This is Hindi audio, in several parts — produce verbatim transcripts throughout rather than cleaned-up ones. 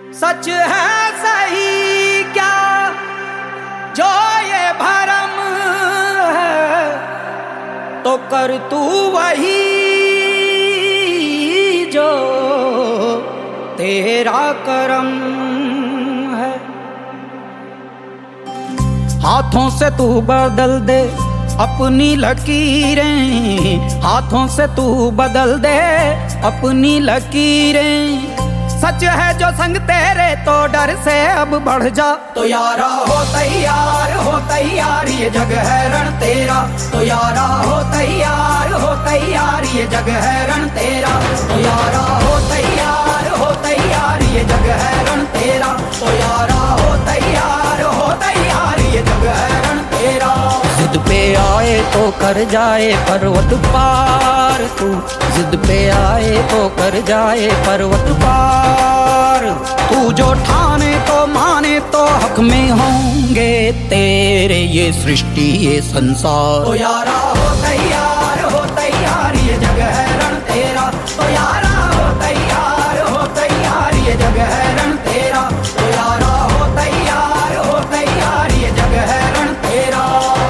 सच है सही क्या जो ये भरम है, तो कर तू वही जो तेरा करम है। हाथों से तू बदल दे अपनी लकीरें, हाथों से तू बदल दे अपनी लकीरें। सच है जो संग तेरे तो डर से अब बढ़ जा, तो यारा हो तैयार हो तैयार ये जग है रण तेरा, तो यारा हो तैयार हो तैयार ये जग है रण तेरा, तो यारा हो तैयार हो तैयार ये जग है रण तेरा, तो यारा हो तैयार हो तैयार ये जग है रण तेरा। जिद पे आए तो कर जाए पर्वत पार तू, जिद पे आए तो कर जाए पर्वत पार। तू जो ठाने तो माने तो हक में होंगे तेरे ये सृष्टि ये संसार। तो यारा हो तैयार हो तैयार ये जग है रण तेरा, तो यारा हो तैयार हो तैयार ये जग है रण तेरा, तो यारा हो तैयार हो तैयार ये जग है रण तेरा।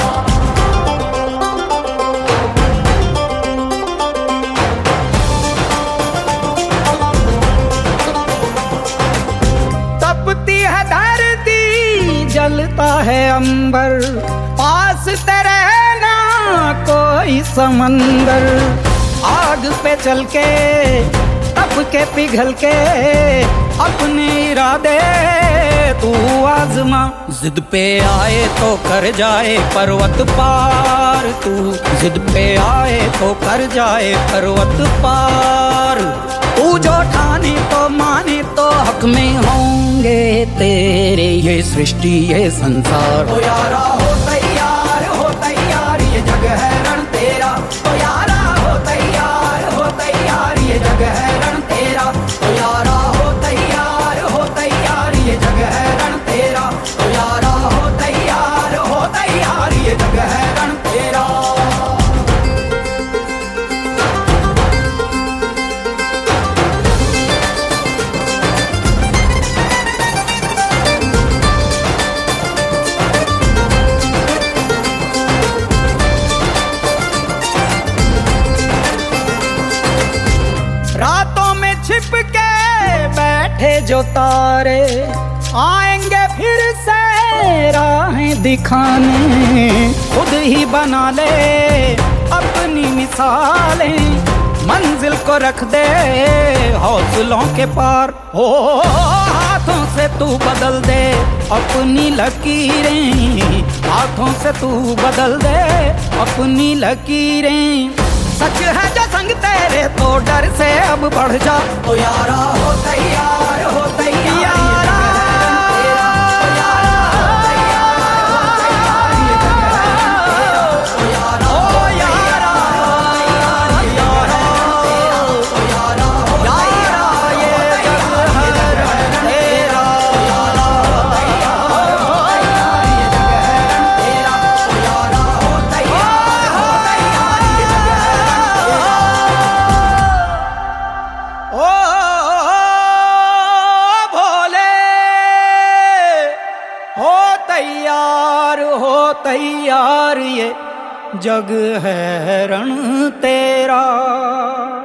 जलता है अंबर पास तेरे ना कोई समंदर, आग पे चल के तप के पिघल के अपने इरादे तू आजमा। जिद पे आए तो कर जाए पर्वत पार तू, जिद पे आए तो कर जाए पर्वत पार। तू जो ठाने तो माने तो हक में होंगे तेरे ये सृष्टि ये संसार। तो यारा हो तैयार हो तैयार ये जग है रण तेरा, तो यारा हो तैयार हो तैयार ये जग है रण तेरा, तो यारा हो तैयार हो तैयार ये जग है रण तेरा, तो यारा हो तैयार हो तैयार ये जग है रण तेरा। रातों में छिप के बैठे जो तारे आएंगे फिर से राहें दिखाने, खुद ही बना ले अपनी मिसालें, मंजिल को रख दे हौसलों के पार। हो हाथों से तू बदल दे अपनी लकीरें, हाथों से तू बदल दे अपनी लकीरें। सच है जो संग तेरे तो डर से अब बढ़ जा, तो यारा हो तैयार हो तैयार तैयार हो तैयार ये जग है रण तेरा।